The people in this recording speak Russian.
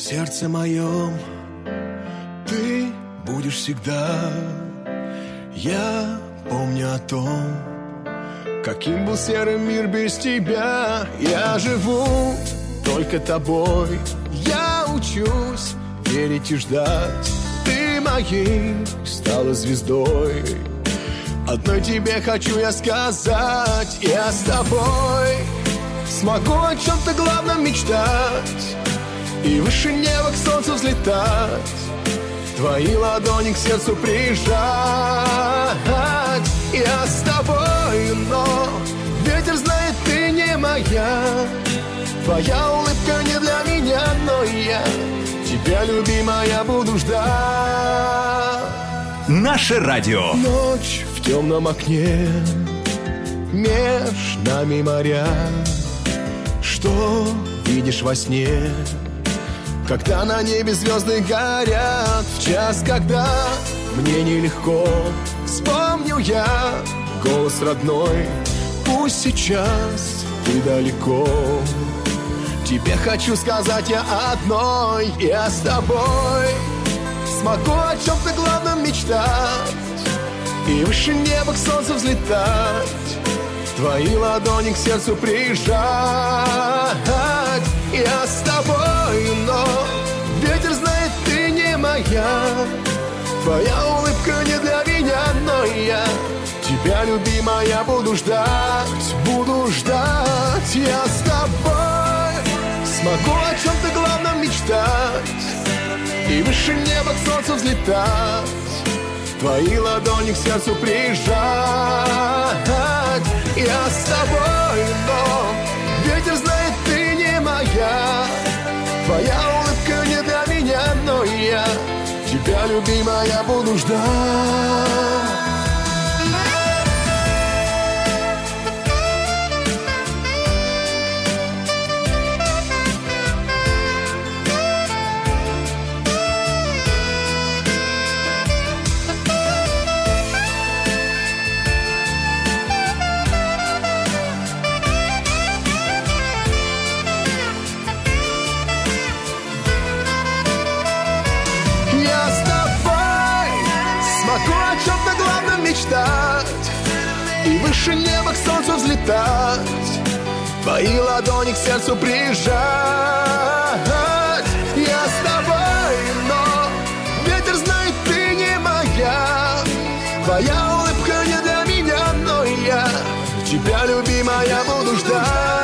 сердце моем ты будешь всегда. Я помню о том, каким был серый мир без тебя. Я живу только тобой. Я учусь верить и ждать. Ты моей стала звездой. Одной тебе хочу я сказать: я с тобой смогу о чем-то главном мечтать и выше неба к солнцу взлетать, твои ладони к сердцу прижать. Я с тобой, но ветер знает, ты не моя. Твоя улыбка не для меня, но я тебя, любимая, буду ждать. Наше радио. Ночь в темном окне, меж нами моря. Что видишь во сне, когда на небе звезды горят? В час, когда мне нелегко, вспомню я голос родной. Пусть сейчас ты далеко, тебе хочу сказать я одной: я с тобой смогу о чем-то главном мечтать и выше неба к солнцу взлетать, твои ладони к сердцу прижать. Я с тобой, но ветер знает, ты не моя. Твоя улыбка не для меня, но я тебя, любимая, буду ждать, буду ждать. Я с тобой смогу о чем-то главном мечтать и выше неба к солнцу взлетать, твои ладони к сердцу прижать. Я с тобой, но ветер знает, ты не моя. Твоя улыбка не для меня, но я тебя, любимая, буду ждать. И выше неба к солнцу взлетать, твои ладони к сердцу прижать. Я с тобой, но ветер знает, ты не моя. Твоя улыбка не для меня, но я тебя, любимая, буду ждать.